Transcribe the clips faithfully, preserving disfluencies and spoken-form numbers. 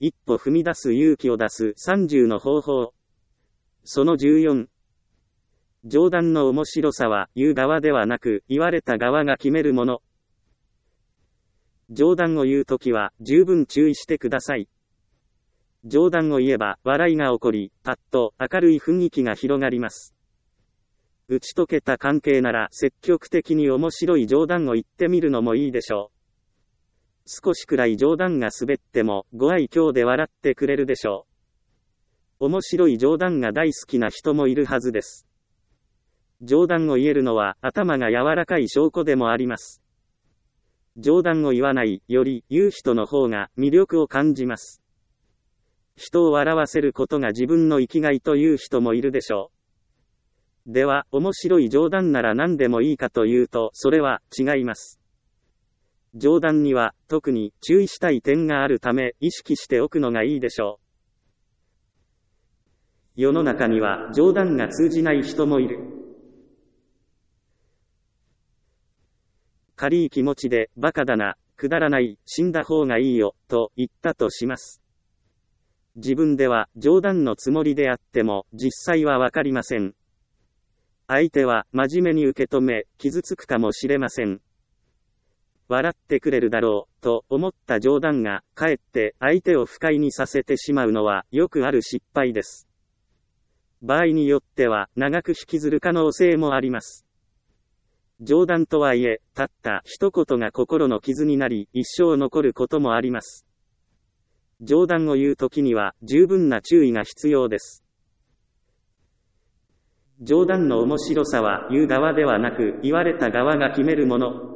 一歩踏み出す勇気を出すさんじゅうの方法。そのじゅうよん。冗談の面白さは言う側ではなく言われた側が決めるもの。冗談を言うときは十分注意してください。冗談を言えば笑いが起こり、パッと明るい雰囲気が広がります。打ち解けた関係なら積極的に面白い冗談を言ってみるのもいいでしょう。少しくらい冗談が滑ってもご愛嬌で笑ってくれるでしょう。面白い冗談が大好きな人もいるはずです。冗談を言えるのは頭が柔らかい証拠でもあります。冗談を言わないより言う人の方が魅力を感じます。人を笑わせることが自分の生きがいという人もいるでしょう。では、面白い冗談なら何でもいいかというと、それは違います。冗談には特に注意したい点があるため意識しておくのがいいでしょう。世の中には冗談が通じない人もいる。軽い気持ちでバカだな、くだらない、死んだ方がいいよ、と言ったとします。自分では冗談のつもりであっても実際はわかりません。相手は真面目に受け止め傷つくかもしれません。笑ってくれるだろうと思った冗談がかえって相手を不快にさせてしまうのはよくある失敗です。場合によっては長く引きずる可能性もあります。冗談とはいえ、たった一言が心の傷になり一生残ることもあります。冗談を言うときには十分な注意が必要です。冗談の面白さは言う側ではなく言われた側が決めるもの。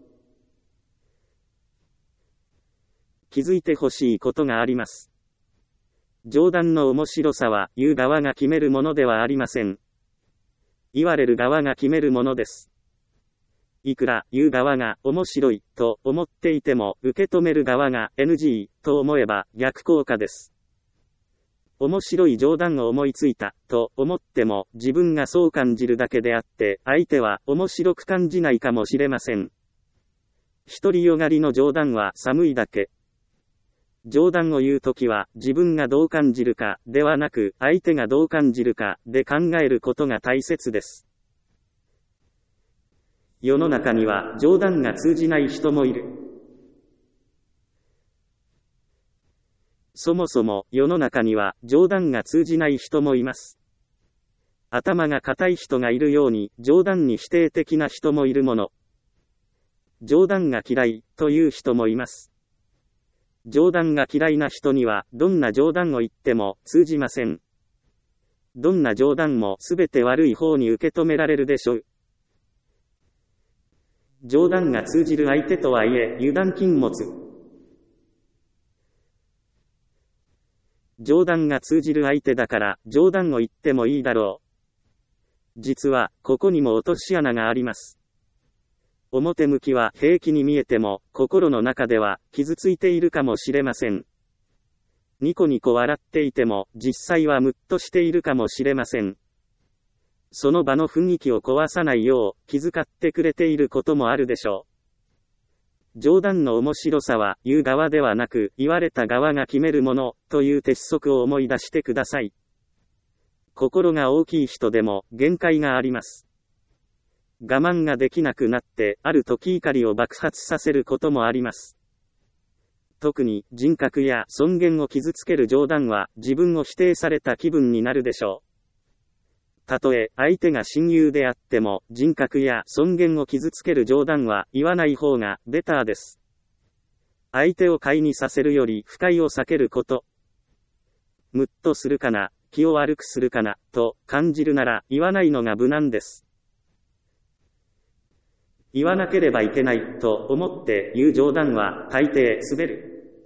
気づいてほしいことがあります。冗談の面白さは言う側が決めるものではありません。言われる側が決めるものです。いくら言う側が面白いと思っていても受け止める側が エヌジー と思えば逆効果です。面白い冗談を思いついたと思っても自分がそう感じるだけであって相手は面白く感じないかもしれません。独りよがりの冗談は寒いだけ。冗談を言うときは自分がどう感じるかではなく相手がどう感じるかで考えることが大切です。世の中には冗談が通じない人もいる。そもそも世の中には冗談が通じない人もいます。頭が固い人がいるように冗談に否定的な人もいるもの。冗談が嫌いという人もいます。冗談が嫌いな人にはどんな冗談を言っても通じません。どんな冗談もすべて悪い方に受け止められるでしょう。冗談が通じる相手とはいえ油断禁物。冗談が通じる相手だから冗談を言ってもいいだろう。実はここにも落とし穴があります。表向きは平気に見えても心の中では傷ついているかもしれません。ニコニコ笑っていても実際はムッとしているかもしれません。その場の雰囲気を壊さないよう気遣ってくれていることもあるでしょう。冗談の面白さは言う側ではなく言われた側が決めるものという鉄則を思い出してください。心が大きい人でも限界があります。我慢ができなくなってある時怒りを爆発させることもあります。特に人格や尊厳を傷つける冗談は自分を否定された気分になるでしょう。たとえ相手が親友であっても人格や尊厳を傷つける冗談は言わない方がベターです。相手を快にさせるより不快を避けること。ムッとするかな、気を悪くするかな、と感じるなら言わないのが無難です。言わなければいけないと思って言う冗談は大抵滑る。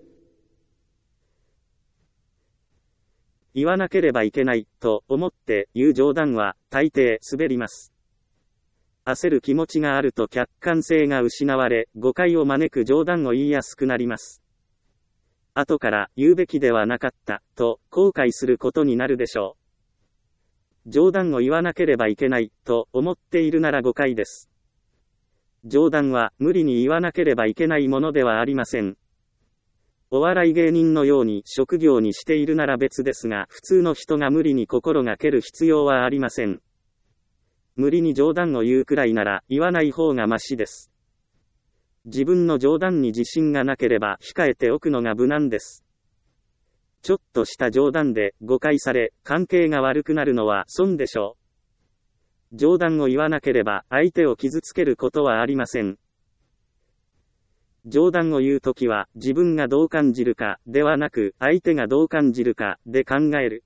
言わなければいけないと思って言う冗談は大抵滑ります。焦る気持ちがあると客観性が失われ、誤解を招く冗談を言いやすくなります。後から言うべきではなかったと後悔することになるでしょう。冗談を言わなければいけないと思っているなら誤解です。冗談は無理に言わなければいけないものではありません。 お笑い芸人のように職業にしているなら別ですが、普通の人が無理に心がける必要はありません。無理に冗談を言うくらいなら、言わない方がマシです。自分の冗談に自信がなければ控えておくのが無難です。ちょっとした冗談で誤解され、関係が悪くなるのは損でしょう。冗談を言わなければ相手を傷つけることはありません。冗談を言うときは自分がどう感じるかではなく相手がどう感じるかで考える。